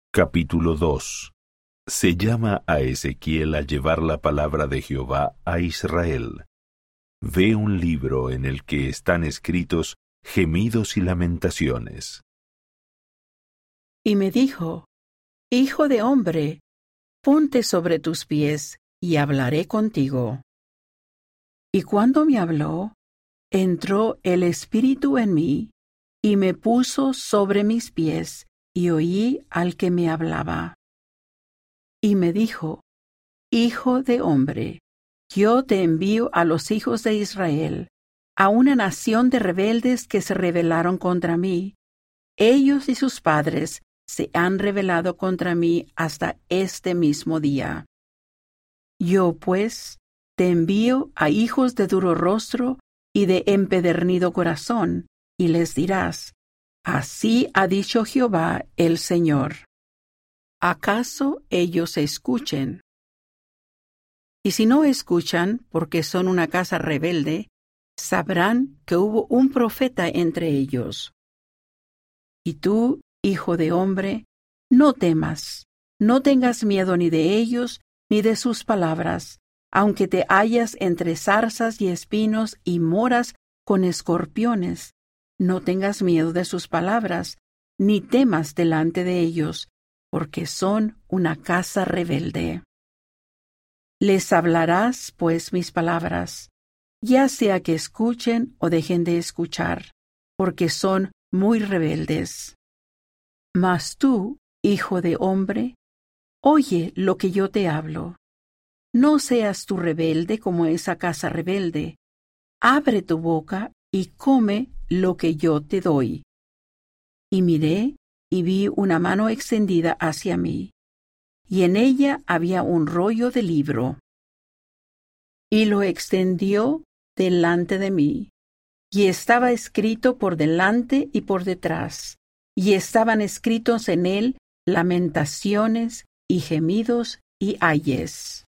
Capítulo 2. Se llama a Ezequiel a llevar la palabra de Jehová a Israel. Ve un libro en el que están escritos gemidos y lamentaciones. Y me dijo: Hijo de hombre, ponte sobre tus pies, y hablaré contigo. Y cuando me habló, entró el Espíritu en mí, y me puso sobre mis pies, y oí al que me hablaba. Y me dijo: Hijo de hombre, yo te envío a los hijos de Israel, a una nación de rebeldes que se rebelaron contra mí. Ellos y sus padres se han rebelado contra mí hasta este mismo día. Yo, pues, te envío a hijos de duro rostro y de empedernido corazón, y les dirás: Así ha dicho Jehová el Señor. ¿Acaso ellos escuchen? Y si no escuchan, porque son una casa rebelde, sabrán que hubo un profeta entre ellos. Y tú, hijo de hombre, no temas, no tengas miedo ni de ellos, ni de sus palabras, aunque te hallas entre zarzas y espinos y moras con escorpiones. No tengas miedo de sus palabras, ni temas delante de ellos, porque son una casa rebelde. Les hablarás, pues, mis palabras, ya sea que escuchen o dejen de escuchar, porque son muy rebeldes. Mas tú, hijo de hombre, oye lo que yo te hablo. No seas tú rebelde como esa casa rebelde. Abre tu boca y come lo que yo te doy. Y miré y vi una mano extendida hacia mí, y en ella había un rollo de libro. Y lo extendió delante de mí, y estaba escrito por delante y por detrás, y estaban escritos en él lamentaciones y gemidos y ayes.